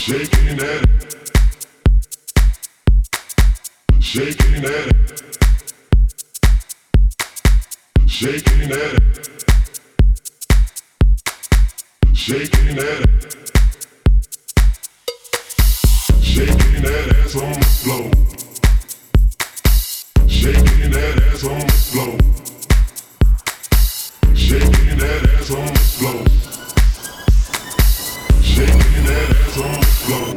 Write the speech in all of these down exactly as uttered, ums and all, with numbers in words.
shaking that, shaking that, shaking that, shaking that, shaking that ass on the floor, shaking that ass on the floor, shaking that ass on the floor, shaking that ass on the floor.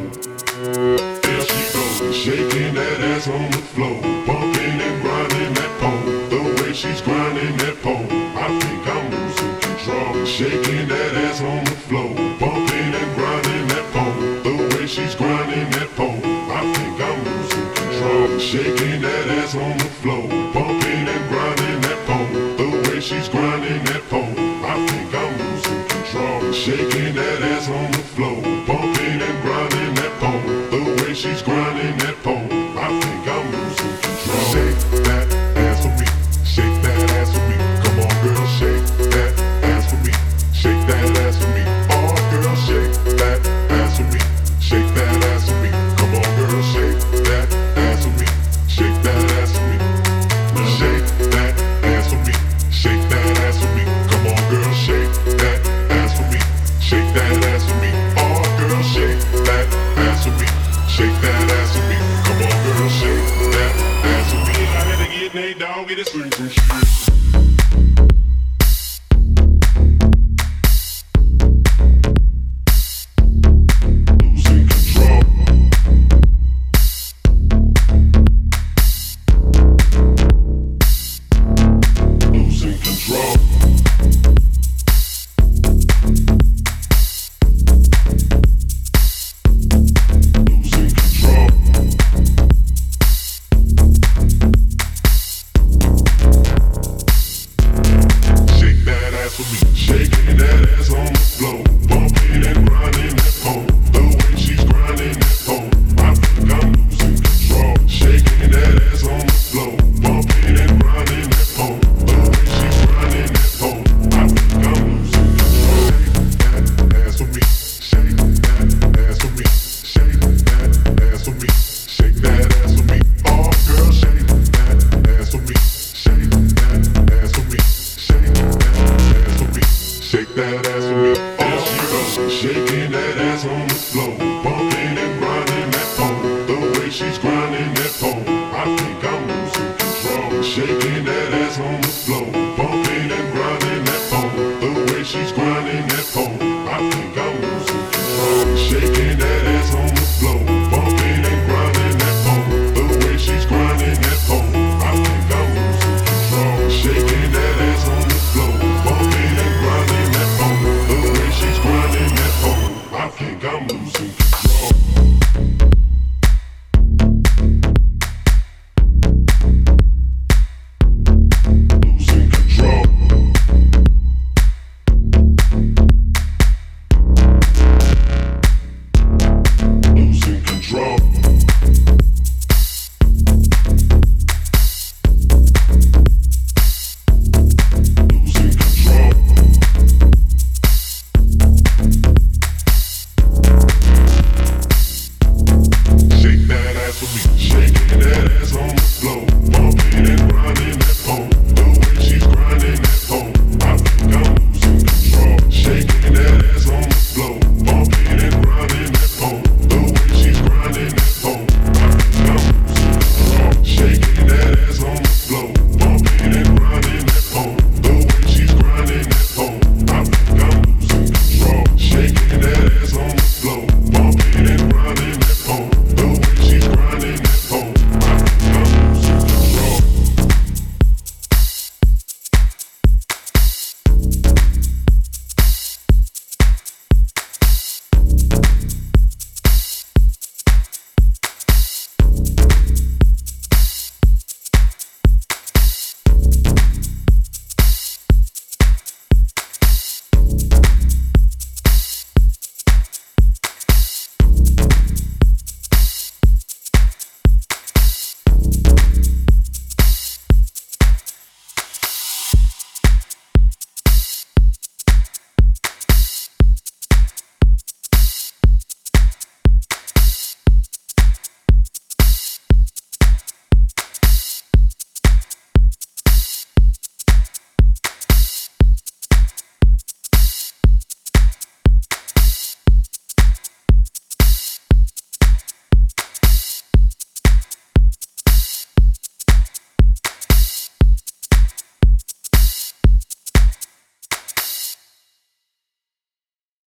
There she goes, shaking that ass on the floor, bumping and grinding that pole. The way she's grinding that pole, I think I'm losing control. Shaking that ass on the floor, bumping and grinding that pole. The way she's grinding that pole, I think I'm losing control. Shaking that ass on the floor, bumping and grinding that pole. The way she's grinding that pole, I think I'm losing control. Shaking that ass on the floor, bumping and grinding that pole. The way she's grinding that pole, I think I'm losing control. Shake that ass for me, shake that ass for me. Come on, girl, shake that ass for me, shake that ass for me. Oh, girl, shake that ass for me, shake that ass for me. Come on, girl, shake that ass for me, shake that ass for me. Shake that ass for me, shake that ass for me. Come on, girl, shake that ass for me, shake that ass for me. Oh, girl, shake that ass for me, shake that ass for me. Come on, girl, shake that ass for me. I had to get Nate Dogg, get his swings and shit. Shake that ass for me. Oh, she goes, shaking that ass on the floor.